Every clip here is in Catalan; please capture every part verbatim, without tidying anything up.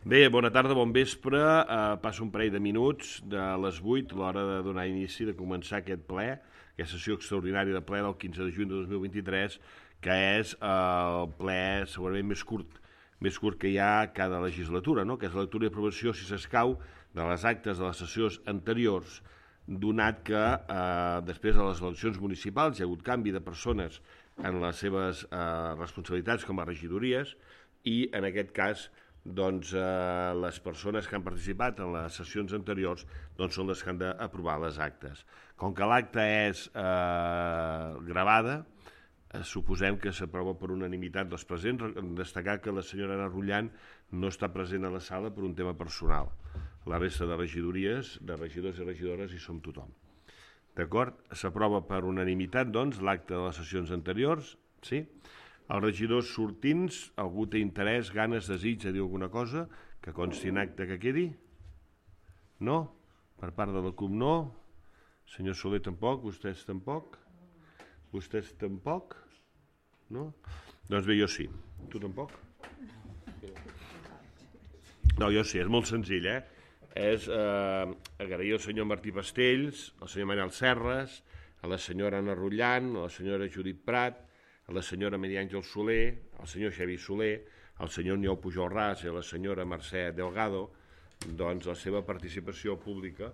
Bé, bona tarda, bon vespre. Uh, passo un parell de minuts de les vuit, l'hora de donar inici, de començar aquest ple, aquesta sessió extraordinària de ple del quinze de juny de dos mil vint-i-tres, que és uh, el ple segurament més curt, més curt que hi ha cada legislatura, no? Que és la lectura i aprovació, si s'escau, de les actes de les sessions anteriors, donat que eh, després de les eleccions municipals hi ha hagut canvi de persones en les seves eh, responsabilitats com a regidories i en aquest cas doncs, eh, les persones que han participat en les sessions anteriors doncs, són les que han d'aprovar les actes. Com que l'acta és eh, gravada, eh, suposem que s'aprova per unanimitat dels presents, destacar que la senyora Anna Rullant no està present a la sala per un tema personal. La resta de regidories, de regidors i regidores, hi som tothom. D'acord? S'aprova per unanimitat, doncs, l'acte de les sessions anteriors, sí? Els regidors sortints, algú té interès, ganes, desig de dir alguna cosa que consti en acte que quedi? No? Per part de la C U M no? Senyor Soler tampoc? Vostès tampoc? Vostès tampoc? No? Doncs bé, jo sí. Tu tampoc? No, jo sí, és molt senzill, eh? És eh, agrair al senyor Martí Pastells, al senyor Manel Serres, a la senyora Anna Rullant, a la senyora Judit Prat, a la senyora Maria Àngel Soler, al senyor Xavi Soler, al senyor Niol Pujol Ras i a la senyora Mercè Delgado, doncs la seva participació pública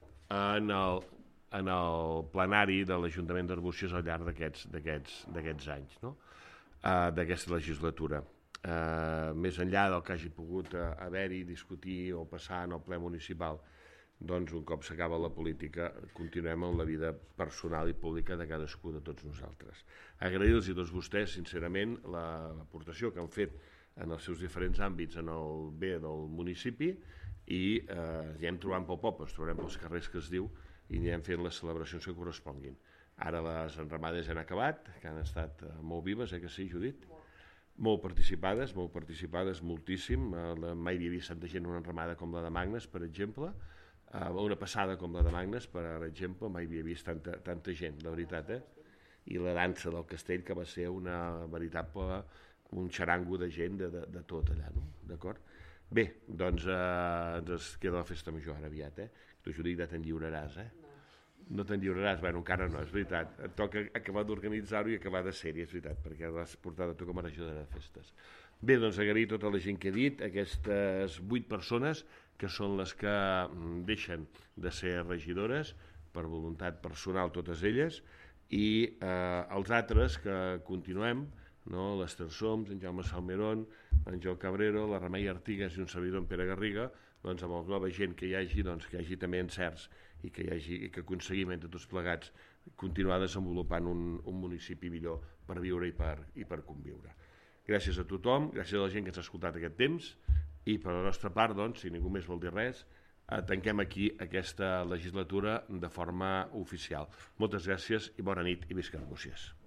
en el, en el plenari de l'Ajuntament d'Arbúcies al llarg d'aquests anys, no? uh, d'aquesta legislatura. Uh, més enllà del que hagi pogut uh, haver-hi, discutir o passar en el ple municipal, doncs un cop s'acaba la política continuem en la vida personal i pública de cadascú de tots nosaltres. Agrair-los a tots vostès sincerament l'aportació que han fet en els seus diferents àmbits en el bé del municipi i eh, ja hem trobant pel poble, ens trobarem pels carrers que es diu i anirem fent les celebracions que corresponguin. Ara les enramades han acabat, que han estat eh, molt vives, eh que sí, Judit? Molt participades, molt participades, moltíssim. Eh, mai havia vist tanta gent en una enramada com la de Magnes, per exemple. Uh, una passada com la de Magnes, per exemple, mai havia vist tanta, tanta gent, la veritat, eh? I la dansa del castell, que va ser una veritable, un xarango de gent de, de, de tot allà, no? D'acord? Bé, doncs uh, ens queda la festa major ara aviat, eh? Tu, Judit, ja te'n lliuraràs, eh? No te'n lliuraràs? Bueno, encara no, és veritat. Et toca acabar d'organitzar-ho i acabar de ser-hi, és veritat, perquè l'has portat a tu com a regidora de festes. Bé, doncs agrair tota la gent que he dit, aquestes vuit persones que són les que deixen de ser regidores per voluntat personal totes elles i eh, els altres que continuem, no? l'Ester Soms, en Jaume Salmerón, l'Àngel Cabrero, la Remei Artigas i un servidor en Pere Garriga, doncs amb la nova gent que hi hagi, doncs que hi hagi també encerts i que, hi hagi, i que aconseguim entre tots plegats continuar desenvolupant un, un municipi millor per viure i per, i per conviure. Gràcies a tothom, gràcies a la gent que ens ha escoltat aquest temps i per la nostra part, doncs, si ningú més vol dir res, eh, tanquem aquí aquesta legislatura de forma oficial. Moltes gràcies i bona nit i visca Arbúcies.